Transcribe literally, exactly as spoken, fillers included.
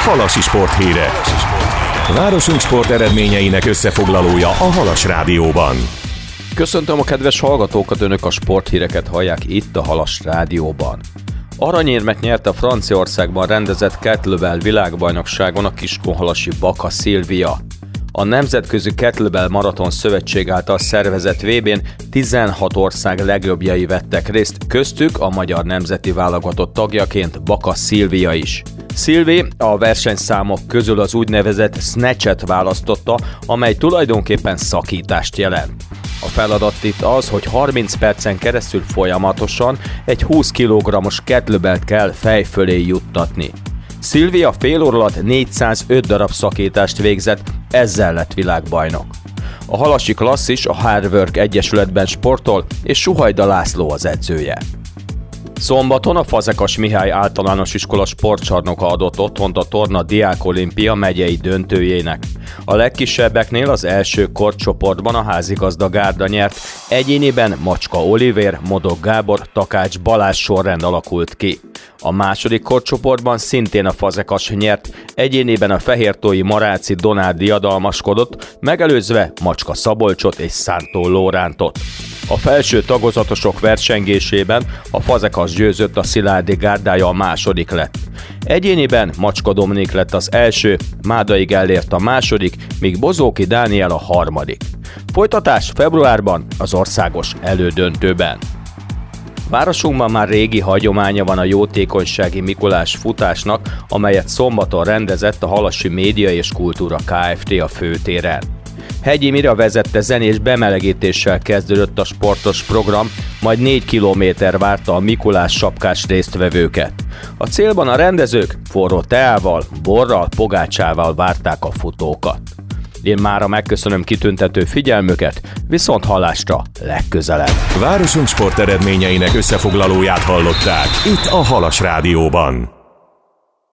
Halasi sporthírek. Városunk sport eredményeinek összefoglalója a Halas Rádióban. Köszöntöm a kedves hallgatókat, önök a sporthíreket hallják itt a Halas Rádióban. Aranyérmet nyert a Franciaországban rendezett kettlebell világbajnokságon a kiskunhalasi Baka Szilvia. A Nemzetközi Kettlebell Maraton Szövetség által szervezett vé bén tizenhat ország legjobbjai vettek részt, köztük a magyar nemzeti válogatott tagjaként Baka Szilvia is. Szilvi a versenyszámok közül az úgynevezett snatchet választotta, amely tulajdonképpen szakítást jelent. A feladat itt az, hogy harminc percen keresztül folyamatosan egy húsz kilogrammos kettlebellt kell fej fölé juttatni. Szilvi a fél óra alatt négyszázöt darab szakítást végzett, ezzel lett világbajnok. A halasi klasszis a Hardwork Egyesületben sportol, és Suhajda László az edzője. Szombaton a Fazekas Mihály Általános Iskola sportcsarnoka adott otthont a Torna Diák Olimpia megyei döntőjének. A legkisebbeknél az első korcsoportban a házigazda gárda nyert, egyéniben Macska Olivér, Modog Gábor, Takács Balázs sorrend alakult ki. A második korcsoportban szintén a Fazekas nyert, egyéniben a fehértói Maráci Donár diadalmaskodott, megelőzve Macska Szabolcsot és Szántó Lórántot. A felső tagozatosok versengésében a Fazekas győzött, a Szilárdi gárdája a második lett. Egyéniben Macska Dominik lett az első, Mádai Gellért a második, míg Bozóki Dániel a harmadik. Folytatás februárban az országos elődöntőben. Városunkban már régi hagyománya van a jótékonysági Mikulás futásnak, amelyet szombaton rendezett a Halasi Média és Kultúra Kft. A főtéren. Hegyi Mira vezette zenés bemelegítéssel kezdődött a sportos program, majd négy kilométer várta a Mikulás sapkás résztvevőket. A célban a rendezők forró teával, borral, pogácsával várták a futókat. Én mára megköszönöm kitüntető figyelmüket, viszont hallásra legközelebb. Városunk sport eredményeinek összefoglalóját hallották itt a Halas Rádióban.